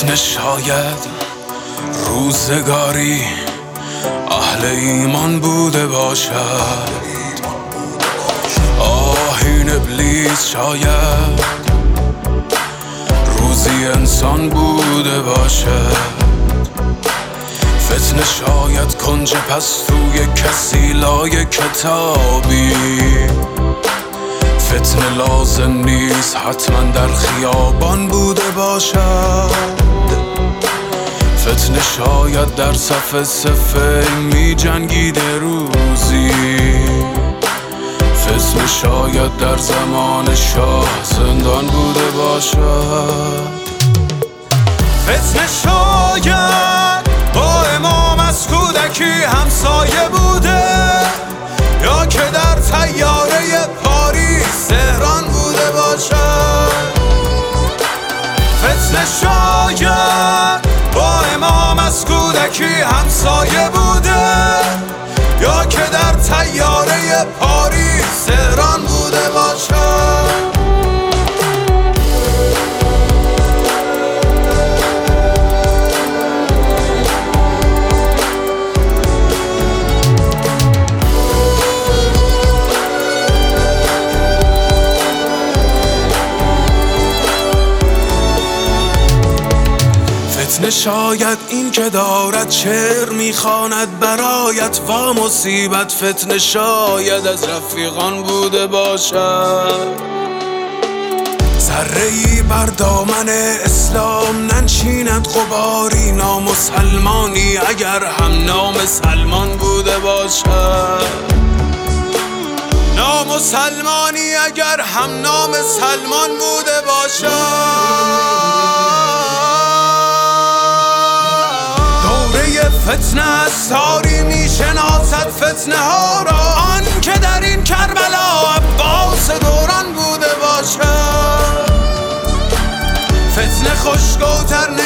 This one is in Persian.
فتنه شاید روزگاری اهل ایمان بوده باشد، آهین ابلیس شاید روزی انسان بوده باشد. فتنه شاید کنج پستوی کسی لای کتابی، فتنه لازم نیست حتما در خیابان بوده باشد. فتنه شاید در صف سفید می جنگیده روزی، فتنه شاید در زمان شاه زندان بوده باشد. فتنه شاید با امام از کودکی همسایه بوده، یا که در طیاره پاریس تهران بوده باشد. فتنه شاید با امام از کودکی همسایه بوده، یا که در طیاره پاریس تهران بوده باشد. فتنه شاید این که دارد شعر میخواند برایت و مصیبت، فتنه شاید از رفیقان بوده باشد. ذره‌ای بر دامن اسلام ننشیند غباری، نامسلمانی اگر هم نام سلمان بوده باشد. نامسلمانی اگر هم نام سلمان بوده باشد. فتنه از تاری می شناسد فتنه ها را، آن که در این کربلا عباس دوران بوده باشد. فتنه خوشگوتر